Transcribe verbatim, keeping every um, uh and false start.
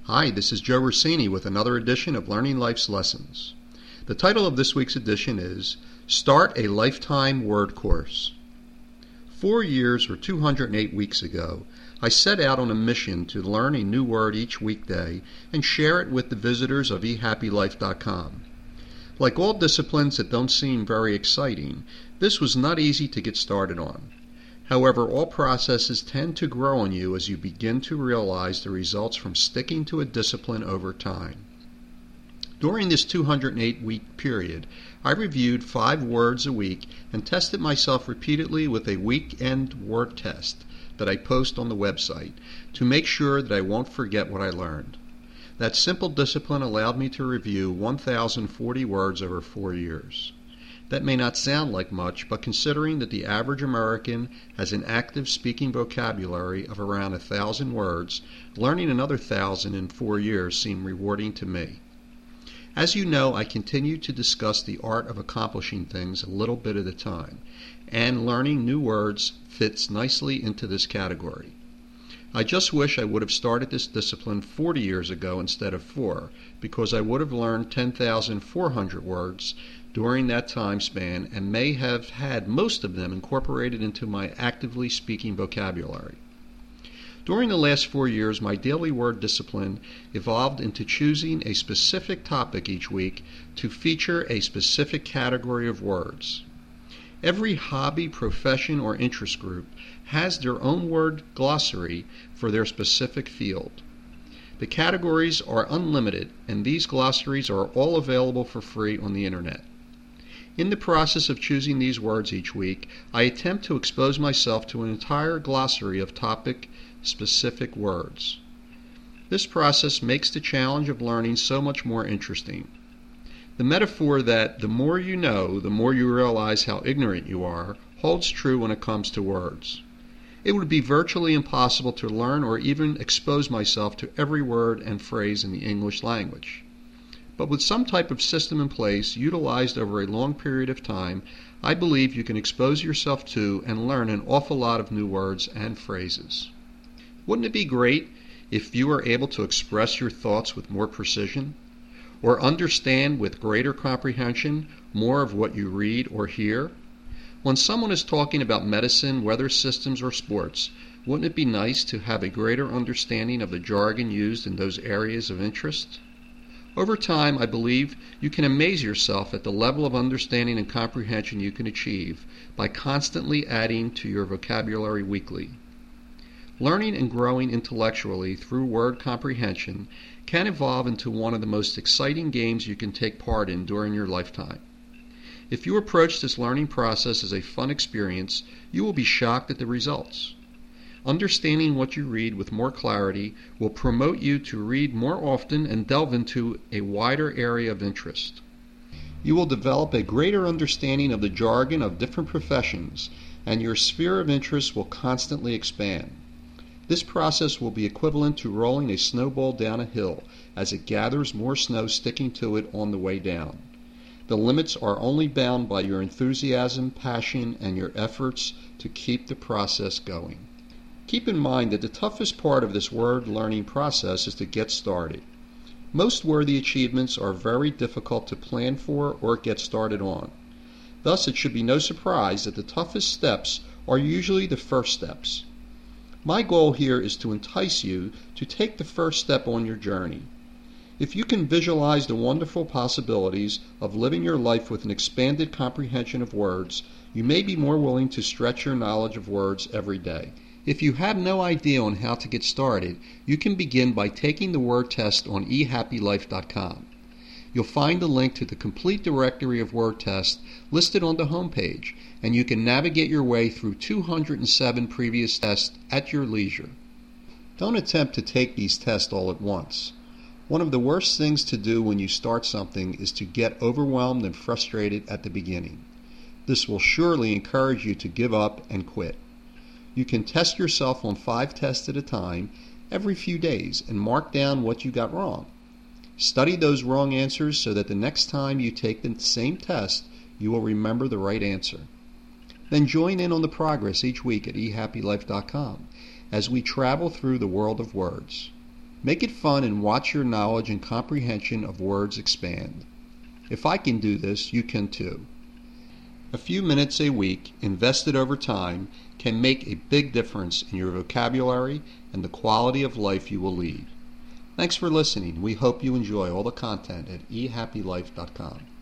Hi, this is Joe Rossini with another edition of Learning Life's Lessons. The title of this week's edition is Start a Lifetime Word Course. Four years or two hundred eight weeks ago, I set out on a mission to learn a new word each weekday and share it with the visitors of e happy life dot com. Like all disciplines that don't seem very exciting, this was not easy to get started on. However, all processes tend to grow on you as you begin to realize the results from sticking to a discipline over time. During this two hundred eight week period, I reviewed five words a week and tested myself repeatedly with a weekend word test that I post on the website to make sure that I won't forget what I learned. That simple discipline allowed me to review one thousand forty words over four years. That may not sound like much, but considering that the average American has an active speaking vocabulary of around a thousand words, learning another thousand in four years seemed rewarding to me. As you know, I continue to discuss the art of accomplishing things a little bit at a time, and learning new words fits nicely into this category. I just wish I would have started this discipline forty years ago instead of four, because I would have learned ten thousand four hundred words during that time span and may have had most of them incorporated into my actively speaking vocabulary. During the last four years, my daily word discipline evolved into choosing a specific topic each week to feature a specific category of words. Every hobby, profession, or interest group has their own word glossary for their specific field. The categories are unlimited, and these glossaries are all available for free on the internet. In the process of choosing these words each week, I attempt to expose myself to an entire glossary of topic-specific words. This process makes the challenge of learning so much more interesting. The metaphor that the more you know, the more you realize how ignorant you are, holds true when it comes to words. It would be virtually impossible to learn or even expose myself to every word and phrase in the English language. But with some type of system in place, utilized over a long period of time, I believe you can expose yourself to and learn an awful lot of new words and phrases. Wouldn't it be great if you were able to express your thoughts with more precision, or understand with greater comprehension more of what you read or hear? When someone is talking about medicine, weather systems, or sports, wouldn't it be nice to have a greater understanding of the jargon used in those areas of interest? Over time, I believe you can amaze yourself at the level of understanding and comprehension you can achieve by constantly adding to your vocabulary weekly. Learning and growing intellectually through word comprehension can evolve into one of the most exciting games you can take part in during your lifetime. If you approach this learning process as a fun experience, you will be shocked at the results. Understanding what you read with more clarity will promote you to read more often and delve into a wider area of interest. You will develop a greater understanding of the jargon of different professions, and your sphere of interest will constantly expand. This process will be equivalent to rolling a snowball down a hill as it gathers more snow sticking to it on the way down. The limits are only bound by your enthusiasm, passion, and your efforts to keep the process going. Keep in mind that the toughest part of this word learning process is to get started. Most worthy achievements are very difficult to plan for or get started on. Thus, it should be no surprise that the toughest steps are usually the first steps. My goal here is to entice you to take the first step on your journey. If you can visualize the wonderful possibilities of living your life with an expanded comprehension of words, you may be more willing to stretch your knowledge of words every day. If you have no idea on how to get started, you can begin by taking the word test on e happy life dot com. You'll find a link to the complete directory of word tests listed on the homepage, and you can navigate your way through two hundred seven previous tests at your leisure. Don't attempt to take these tests all at once. One of the worst things to do when you start something is to get overwhelmed and frustrated at the beginning. This will surely encourage you to give up and quit. You can test yourself on five tests at a time every few days and mark down what you got wrong. Study those wrong answers so that the next time you take the same test, you will remember the right answer. Then join in on the progress each week at e happy life dot com as we travel through the world of words. Make it fun and watch your knowledge and comprehension of words expand. If I can do this, you can too. A few minutes a week, invested over time, can make a big difference in your vocabulary and the quality of life you will lead. Thanks for listening. We hope you enjoy all the content at e happy life dot com.